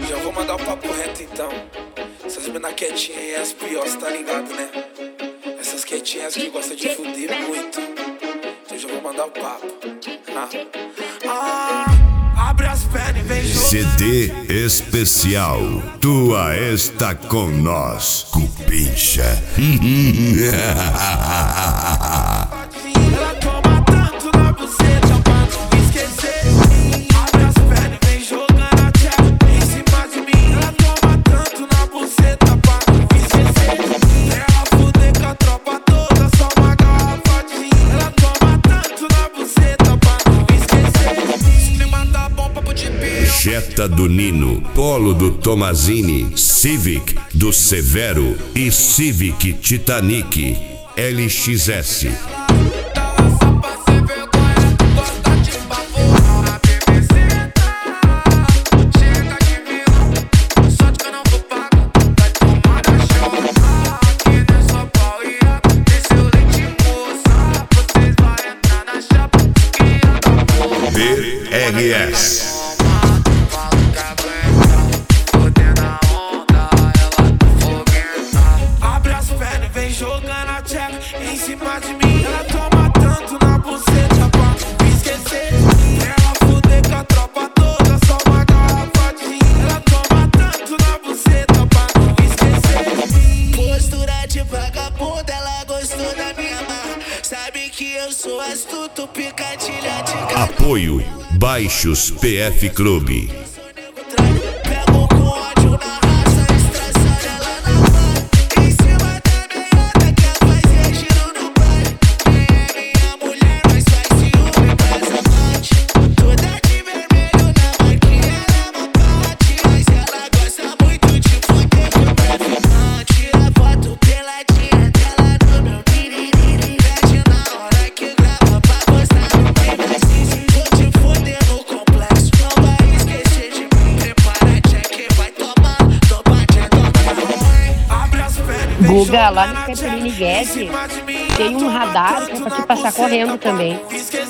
Já vou mandar o papo reto então. Essas mina quietinhas e as piores, tá ligado, né? Essas quietinhas que gostam de fuder muito. Então já vou mandar o papo. Abre as pernas e vem jogar. CD especial. Tua está com nós, Cupincha. Ela toma tanto na buceta pra não esquecer. Abre as pernas e vem jogando a tcheca em cima de mim. Ela toma tanto na buceta pra não esquecer. Ela fuder com a tropa toda, só uma garrafa de gin. Ela toma tanto na buceta pra não esquecer. Se mandar bomba pro DP. Jetta do Nino, Polo do Tomazini, Civic do Severo e Civic Titanic LXS. BRS. Abre as pernas, vem jogando a tcheca em cima de mim. Ela toma tanto na buceta pra não esquecer. Ela fuder com a tropa toda, só uma garrafa de gin. Ela toma tanto na buceta pra não esquecer. Postura de vagabunda, ela gostou da minha marra. Sabe que eu sou astuto, picadilha de cara. Apoio Baixos PF Clube. Pego com ódio na raça, estressando ela na mão. Em cima da meiota, quer fazer giro no baile. Quem é minha mulher, mas faz ciúme pras amantes. Toda de vermelho na maquinha, ela é uma parte. Mas ela gosta muito de fuder com traficante. Tira foto peladinha dela no meu piriri. Veste na hora que grava pra postar no pedacinho. Vou te fuder no complexo, não vai esquecer de mim. Prepara, check, vai tomar, topa de tocar. Abre as pernas, vem Guga, lá no jogando a Catherine tcheca em Guedes, cima de mim. tem um radar que é pra te passar correndo também. Esquecer.